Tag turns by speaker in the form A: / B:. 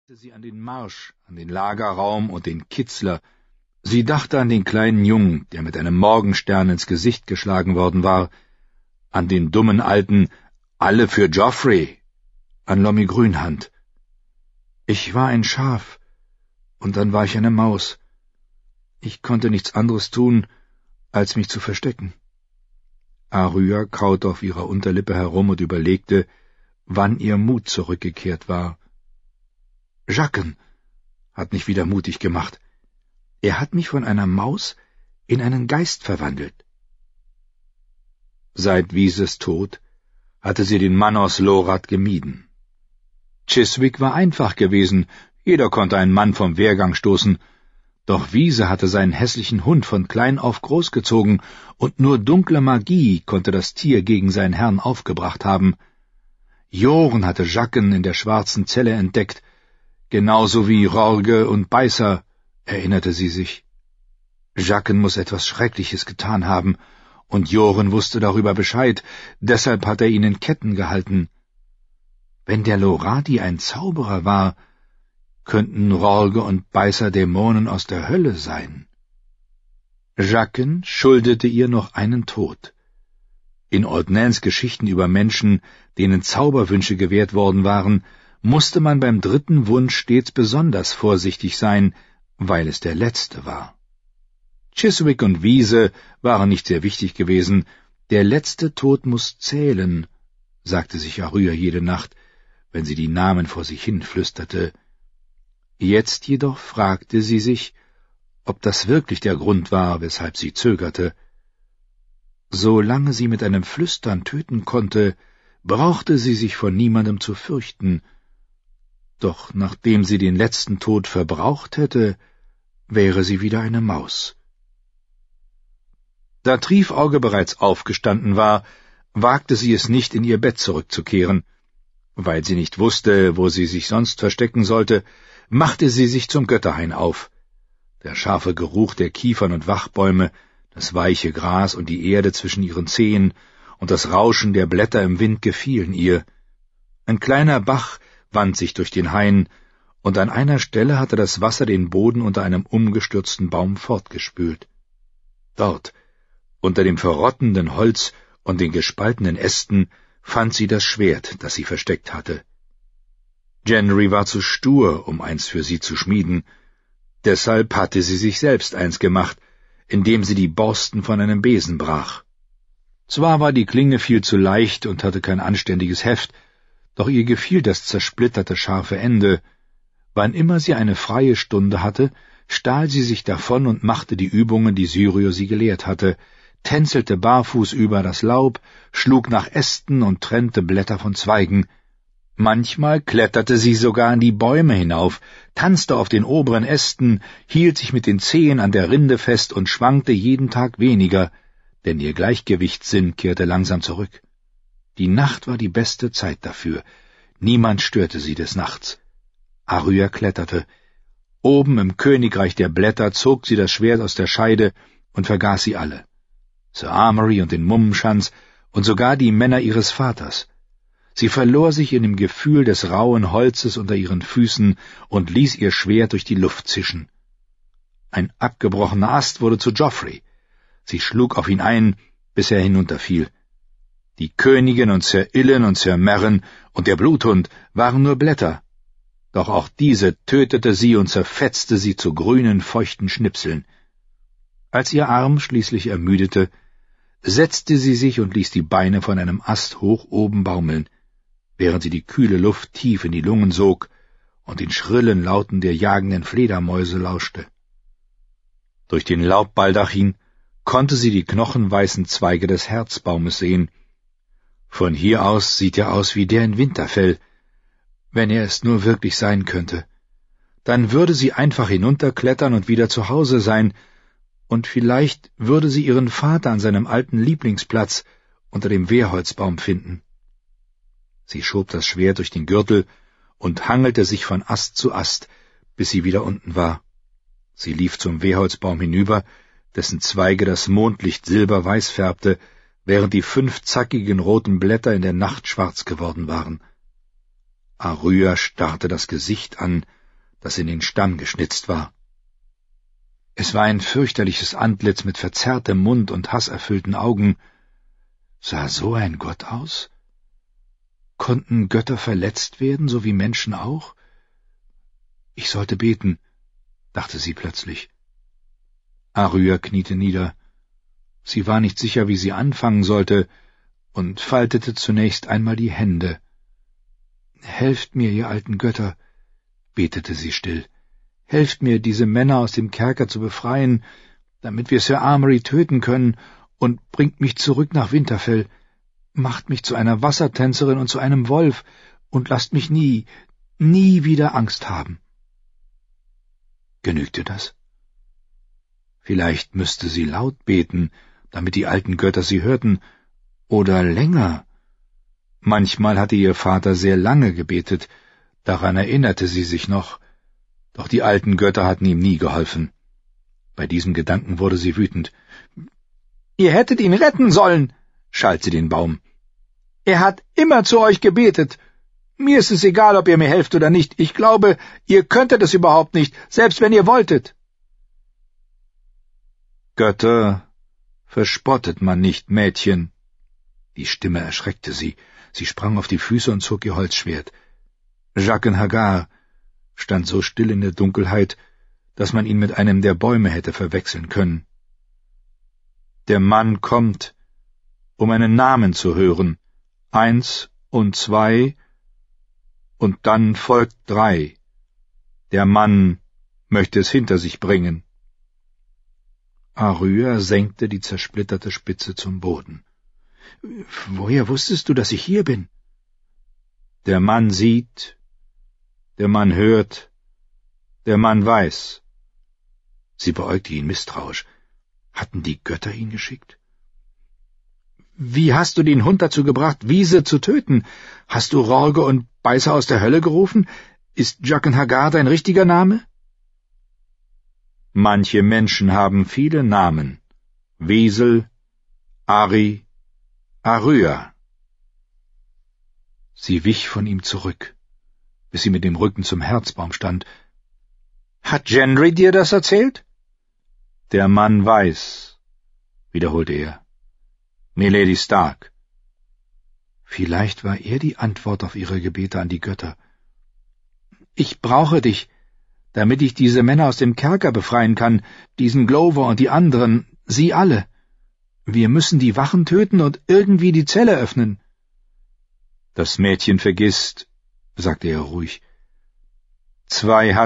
A: Sie an den Marsch, an den Lagerraum und den Kitzler. Sie dachte an den kleinen Jungen, der mit einem Morgenstern ins Gesicht geschlagen worden war, an den dummen alten »Alle für Joffrey«, an Lommi Grünhand. Ich war ein Schaf, und dann war ich eine Maus. Ich konnte nichts anderes tun, als mich zu verstecken. Arya kaute auf ihrer Unterlippe herum und überlegte, wann ihr Mut zurückgekehrt war. Jaqen hat mich wieder mutig gemacht. Er hat mich von einer Maus in einen Geist verwandelt. Seit Vises Tod hatte sie den Mann aus Lorath gemieden. Chiswick war einfach gewesen, jeder konnte einen Mann vom Wehrgang stoßen, doch Vise hatte seinen hässlichen Hund von klein auf großgezogen, und nur dunkle Magie konnte das Tier gegen seinen Herrn aufgebracht haben. Joren hatte Jaqen in der schwarzen Zelle entdeckt, genauso wie Rorge und Beißer, erinnerte sie sich. Jaqen muss etwas Schreckliches getan haben, und Joren wusste darüber Bescheid, deshalb hat er ihn in Ketten gehalten. Wenn der Loradi ein Zauberer war, könnten Rorge und Beißer Dämonen aus der Hölle sein. Jaqen schuldete ihr noch einen Tod. In Ordnans Geschichten über Menschen, denen Zauberwünsche gewährt worden waren, musste man beim dritten Wunsch stets besonders vorsichtig sein, weil es der letzte war. Chiswick und Vise waren nicht sehr wichtig gewesen. Der letzte Tod muss zählen, sagte sich Arya jede Nacht, wenn sie die Namen vor sich hin flüsterte. Jetzt jedoch fragte sie sich, ob das wirklich der Grund war, weshalb sie zögerte. Solange sie mit einem Flüstern töten konnte, brauchte sie sich vor niemandem zu fürchten. Doch nachdem sie den letzten Tod verbraucht hätte, wäre sie wieder eine Maus. Da Triefauge bereits aufgestanden war, wagte sie es nicht, in ihr Bett zurückzukehren. Weil sie nicht wusste, wo sie sich sonst verstecken sollte, machte sie sich zum Götterhain auf. Der scharfe Geruch der Kiefern und Wachbäume, das weiche Gras und die Erde zwischen ihren Zehen und das Rauschen der Blätter im Wind gefielen ihr. Ein kleiner Bach wand sich durch den Hain, und an einer Stelle hatte das Wasser den Boden unter einem umgestürzten Baum fortgespült. Dort, unter dem verrottenden Holz und den gespaltenen Ästen, fand sie das Schwert, das sie versteckt hatte. Gendry war zu stur, um eins für sie zu schmieden, deshalb hatte sie sich selbst eins gemacht, indem sie die Borsten von einem Besen brach. Zwar war die Klinge viel zu leicht und hatte kein anständiges Heft, doch ihr gefiel das zersplitterte, scharfe Ende. Wann immer sie eine freie Stunde hatte, stahl sie sich davon und machte die Übungen, die Syrio sie gelehrt hatte, tänzelte barfuß über das Laub, schlug nach Ästen und trennte Blätter von Zweigen. Manchmal kletterte sie sogar an die Bäume hinauf, tanzte auf den oberen Ästen, hielt sich mit den Zehen an der Rinde fest und schwankte jeden Tag weniger, denn ihr Gleichgewichtssinn kehrte langsam zurück. Die Nacht war die beste Zeit dafür. Niemand störte sie des Nachts. Arya kletterte. Oben im Königreich der Blätter zog sie das Schwert aus der Scheide und vergaß sie alle. Sir Amory und den Mummenschanz und sogar die Männer ihres Vaters. Sie verlor sich in dem Gefühl des rauen Holzes unter ihren Füßen und ließ ihr Schwert durch die Luft zischen. Ein abgebrochener Ast wurde zu Joffrey. Sie schlug auf ihn ein, bis er hinunterfiel. Die Königin und Sir Ilyn und Sir Meryn und der Bluthund waren nur Blätter, doch auch diese tötete sie und zerfetzte sie zu grünen, feuchten Schnipseln. Als ihr Arm schließlich ermüdete, setzte sie sich und ließ die Beine von einem Ast hoch oben baumeln, während sie die kühle Luft tief in die Lungen sog und den schrillen Lauten der jagenden Fledermäuse lauschte. Durch den Laubbaldachin konnte sie die knochenweißen Zweige des Herzbaumes sehen. Von hier aus sieht er aus wie der in Winterfell, wenn er es nur wirklich sein könnte. Dann würde sie einfach hinunterklettern und wieder zu Hause sein, und vielleicht würde sie ihren Vater an seinem alten Lieblingsplatz unter dem Wehrholzbaum finden. Sie schob das Schwert durch den Gürtel und hangelte sich von Ast zu Ast, bis sie wieder unten war. Sie lief zum Wehrholzbaum hinüber, dessen Zweige das Mondlicht silberweiß färbte, während die 5 zackigen roten Blätter in der Nacht schwarz geworden waren. Arya starrte das Gesicht an, das in den Stamm geschnitzt war. Es war ein fürchterliches Antlitz mit verzerrtem Mund und hasserfüllten Augen. Sah so ein Gott aus? Konnten Götter verletzt werden, so wie Menschen auch? Ich sollte beten, dachte sie plötzlich. Arya kniete nieder. Sie war nicht sicher, wie sie anfangen sollte, und faltete zunächst einmal die Hände. »Helft mir, ihr alten Götter«, betete sie still. »Helft mir, diese Männer aus dem Kerker zu befreien, damit wir Sir Amory töten können, und bringt mich zurück nach Winterfell. Macht mich zu einer Wassertänzerin und zu einem Wolf, und lasst mich nie wieder Angst haben.« Genügte das? Vielleicht müsste sie laut beten, damit die alten Götter sie hörten, oder länger. Manchmal hatte ihr Vater sehr lange gebetet, daran erinnerte sie sich noch, doch die alten Götter hatten ihm nie geholfen. Bei diesem Gedanken wurde sie wütend. »Ihr hättet ihn retten sollen«, schalt sie den Baum. »Er hat immer zu euch gebetet. Mir ist es egal, ob ihr mir helft oder nicht. Ich glaube, ihr könntet es überhaupt nicht, selbst wenn ihr wolltet.« »Götter verspottet man nicht, Mädchen.« Die Stimme erschreckte sie. Sie sprang auf die Füße und zog ihr Holzschwert. Jaqen H'ghar stand so still in der Dunkelheit, dass man ihn mit einem der Bäume hätte verwechseln können. Der Mann kommt, um einen Namen zu hören, 1 und 2, und dann folgt 3. Der Mann möchte es hinter sich bringen. Arya senkte die zersplitterte Spitze zum Boden. »Woher wusstest du, dass ich hier bin?« »Der Mann sieht, der Mann hört, der Mann weiß.« Sie beäugte ihn misstrauisch. Hatten die Götter ihn geschickt? »Wie hast du den Hund dazu gebracht, Wiese zu töten? Hast du Rorge und Beißer aus der Hölle gerufen? Ist Jaqen H'ghar dein richtiger Name?« »Manche Menschen haben viele Namen. Wesel, Ari, Arya.« Sie wich von ihm zurück, bis sie mit dem Rücken zum Herzbaum stand. »Hat Gendry dir das erzählt?« »Der Mann weiß«, wiederholte er. »Milady Stark.« Vielleicht war er die Antwort auf ihre Gebete an die Götter. »Ich brauche dich, damit ich diese Männer aus dem Kerker befreien kann, diesen Glover und die anderen, sie alle. Wir müssen die Wachen töten und irgendwie die Zelle öffnen.« »Das Mädchen vergisst«, sagte er ruhig. »2